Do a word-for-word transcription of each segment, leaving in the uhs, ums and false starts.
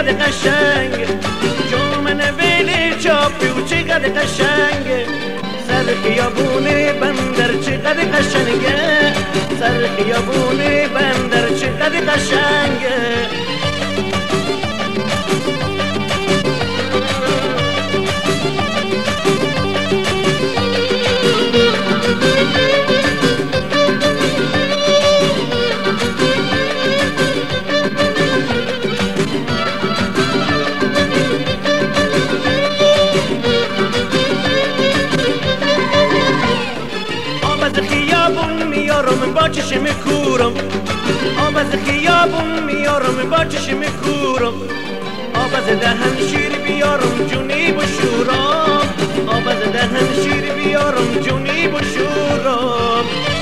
چقدر قشنگ، جامن ویلی چاپی و چقدر قشنگ، سر خیابون بندر چقدر قشنگه، سر خیابون بندر چقدر قشنگه. میارم با چشم کورم، آب از خیابون میارم با چشم کورم، آب از دهن شیر بیارم جونی بشورم، آب از دهن شیر بیارم جونی بشورم.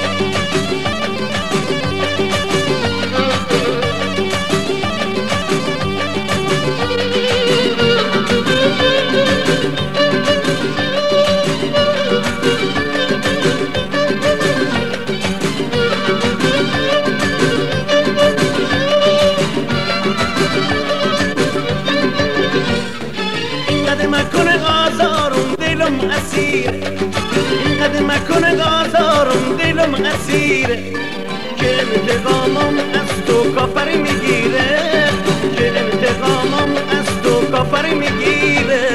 اینقدر مکنه آزارم دلم اسیره، که انتقامم از تو کافری میگیره، که انتقامم از تو کافری میگیره.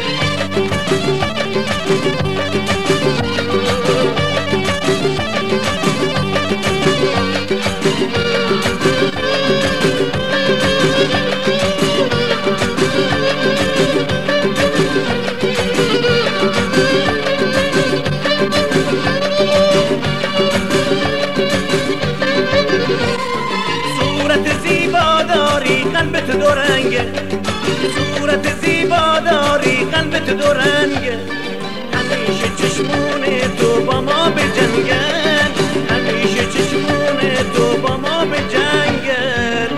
قلبت دو رنگه، صورت زیبا داری قلبت دو رنگه، همیشه چشمون تو با ما بجنگن، همیشه چشمون تو با ما بجنگن.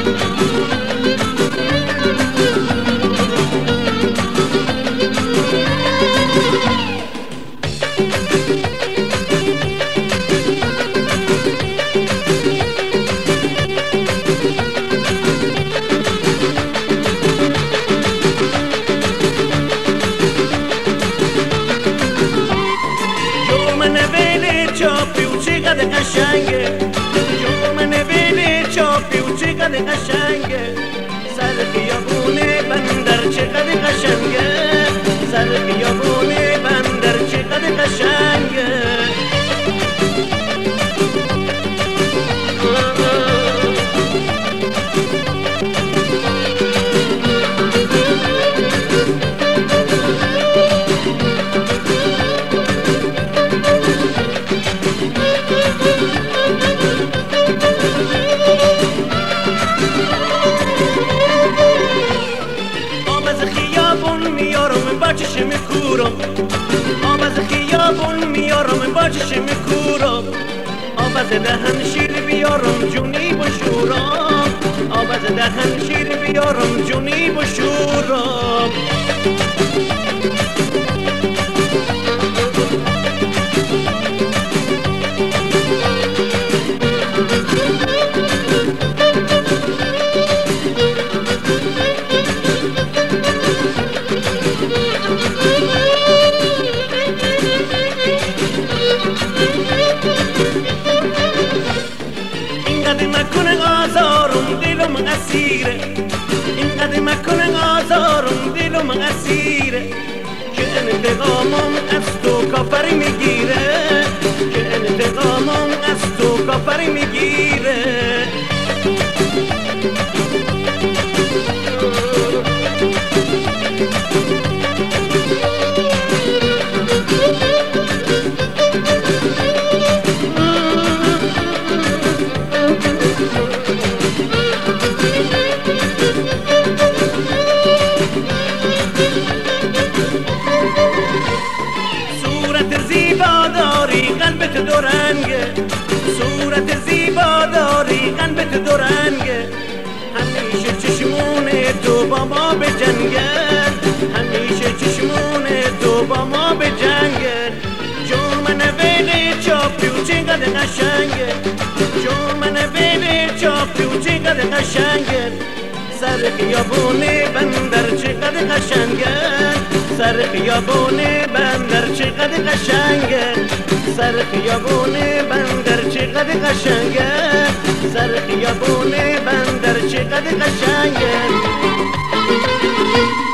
چقدر قشنگه، جامن ویلی چاپی و چقدر قشنگه، سر خیابون بندر چقدر قشنگه، سر خیابون بندر چقدر قشنگه. با چشم کورم، آب از خیابون میارم با چشم کورم، آب از دهن شیر بیارم جونی بشورم، آب از دهن شیر بیارم جونی بشورم. اینقدر مکنه آزارم دلم اسیره، اینقدر مکنه آزارم دلم اسیره، که انتقامم از تو کافری میگیره، که انتقامم از تو کافری میگیره. قلبت دو رنگه، صورت زیبا داری قلبت دو رنگه، همیشه چشمون تو با ما بجنگن، همیشه چشمون تو با ما بجنگن. جامن ویلی چاپی و چقدر قشنگه، جامن ویلی چاپی و چقدر قشنگه، سر خیابون بندر چقدر قشنگه، سر خیابون بندر چقدر قشنگه، سر خیابون بندر چقدر قشنگه، سر خیابون بندر چقدر قشنگه.